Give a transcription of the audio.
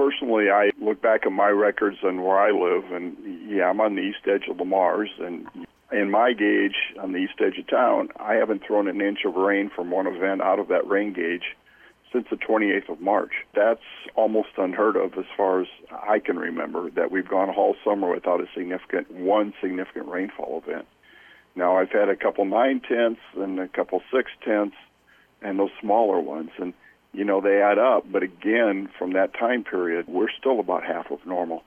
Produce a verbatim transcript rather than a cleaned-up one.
personally, I look back at my records and where I live, and yeah, I'm on the east edge of the Mars, and in my gauge on the east edge of town, I haven't thrown an inch of rain from one event out of that rain gauge since the twenty-eighth of March. That's almost unheard of as far as I can remember, that we've gone all summer without a significant, one significant rainfall event. Now, I've had a couple nine-tenths and a couple six-tenths and those smaller ones, and, you know, they add up. But again, from that time period, we're still about half of normal.